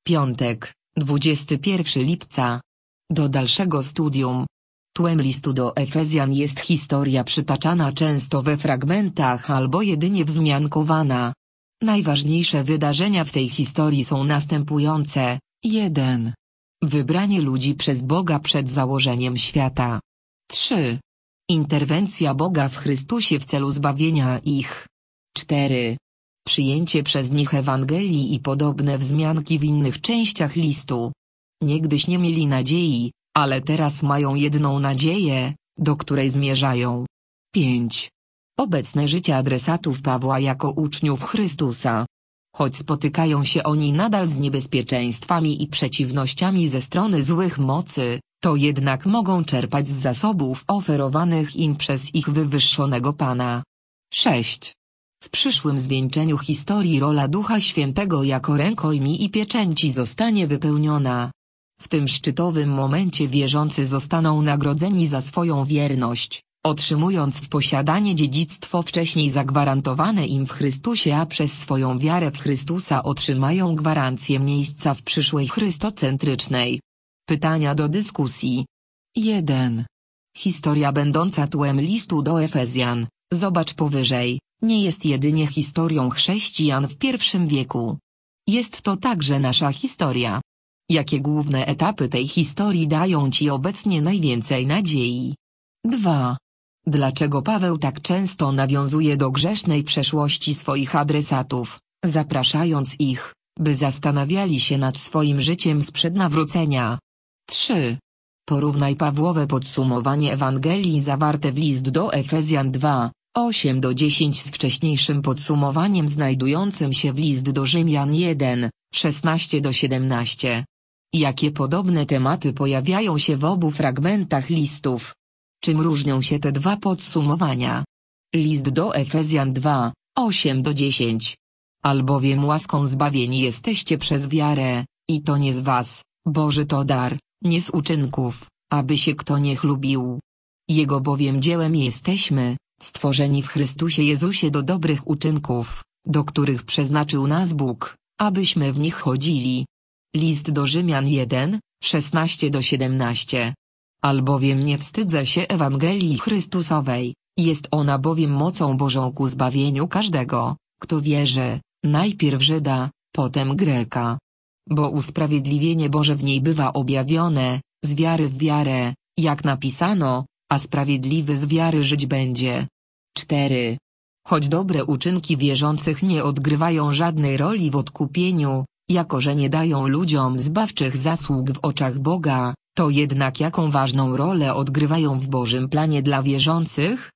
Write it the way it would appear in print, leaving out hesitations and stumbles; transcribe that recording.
Piątek, 21 lipca. Do dalszego studium. Tłem listu do Efezjan jest historia przytaczana często we fragmentach albo jedynie wzmiankowana. Najważniejsze wydarzenia w tej historii są następujące. 1. Wybranie ludzi przez Boga przed założeniem świata. 3. Interwencja Boga w Chrystusie w celu zbawienia ich. 4. Przyjęcie przez nich Ewangelii i podobne wzmianki w innych częściach listu. Niegdyś nie mieli nadziei, ale teraz mają jedną nadzieję, do której zmierzają. 5. Obecne życie adresatów Pawła jako uczniów Chrystusa. Choć spotykają się oni nadal z niebezpieczeństwami i przeciwnościami ze strony złych mocy, to jednak mogą czerpać z zasobów oferowanych im przez ich wywyższonego Pana. 6. W przyszłym zwieńczeniu historii rola Ducha Świętego jako rękojmi i pieczęci zostanie wypełniona. W tym szczytowym momencie wierzący zostaną nagrodzeni za swoją wierność, otrzymując w posiadanie dziedzictwo wcześniej zagwarantowane im w Chrystusie, a przez swoją wiarę w Chrystusa otrzymają gwarancję miejsca w przyszłej chrystocentrycznej. Pytania do dyskusji. 1. Historia będąca tłem listu do Efezjan, zobacz powyżej, nie jest jedynie historią chrześcijan w I wieku. Jest to także nasza historia. Jakie główne etapy tej historii dają Ci obecnie najwięcej nadziei? 2. Dlaczego Paweł tak często nawiązuje do grzesznej przeszłości swoich adresatów, zapraszając ich, by zastanawiali się nad swoim życiem sprzed nawrócenia? 3. Porównaj Pawłowe podsumowanie Ewangelii zawarte w list do Efezjan 2, 8-10 z wcześniejszym podsumowaniem znajdującym się w list do Rzymian 1, 16-17. Jakie podobne tematy pojawiają się w obu fragmentach listów? Czym różnią się te dwa podsumowania? List do Efezjan 2, 8-10. Albowiem łaską zbawieni jesteście przez wiarę, i to nie z was, Boży to dar, nie z uczynków, aby się kto nie chlubił. Jego bowiem dziełem jesteśmy, stworzeni w Chrystusie Jezusie do dobrych uczynków, do których przeznaczył nas Bóg, abyśmy w nich chodzili. List do Rzymian 1, 16-17. Albowiem nie wstydzę się Ewangelii Chrystusowej, jest ona bowiem mocą Bożą ku zbawieniu każdego, kto wierzy, najpierw Żyda, potem Greka. Bo usprawiedliwienie Boże w niej bywa objawione, z wiary w wiarę, jak napisano, a sprawiedliwy z wiary żyć będzie. 4. Choć dobre uczynki wierzących nie odgrywają żadnej roli w odkupieniu, jako że nie dają ludziom zbawczych zasług w oczach Boga, to jednak jaką ważną rolę odgrywają w Bożym planie dla wierzących?